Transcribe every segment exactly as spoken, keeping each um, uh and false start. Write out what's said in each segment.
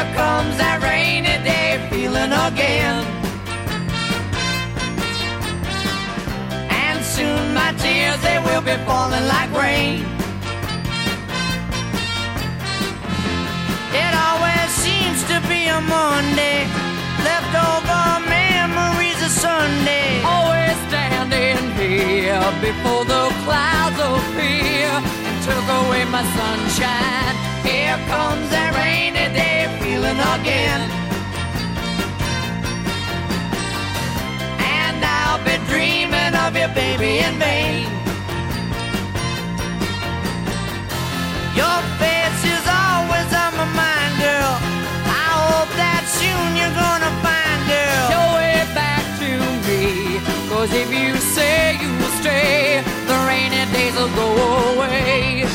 Here comes that rainy day feeling again. And soon my tears, they will be falling like rain. It always seems to be a Monday, leftover memories of Sunday. Always standing here before the clouds appear and took away my sunshine. Here comes that rainy day feeling again. And I'll be dreaming of you, baby, in vain. Your face is always on my mind, girl. I hope that soon you're gonna find, girl, your way back to me. Cause if you say you will stay, the rainy days will go away.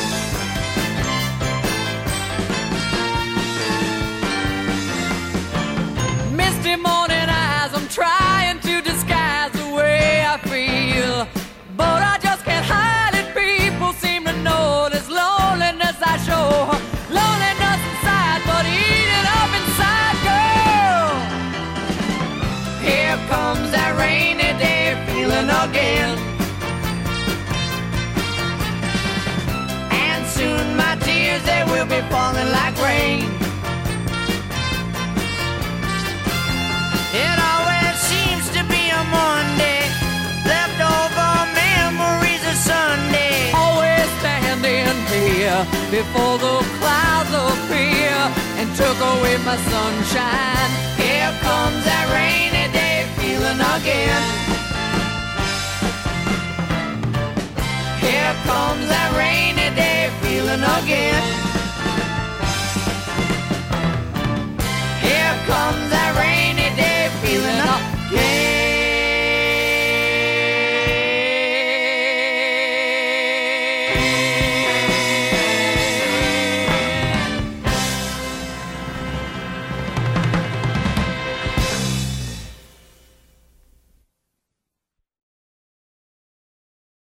Misty morning eyes, I'm trying to disguise the way I feel, but I just can't hide it. People seem to notice loneliness I show. Loneliness inside, but eat it up inside, girl. Here comes that rainy day feeling again. And soon my tears, they will be falling like rain. It always seems to be a Monday, leftover memories of Sunday. Always standing here before the clouds appear and took away my sunshine. Here comes that rainy day feeling again. Here comes that rainy day feeling again.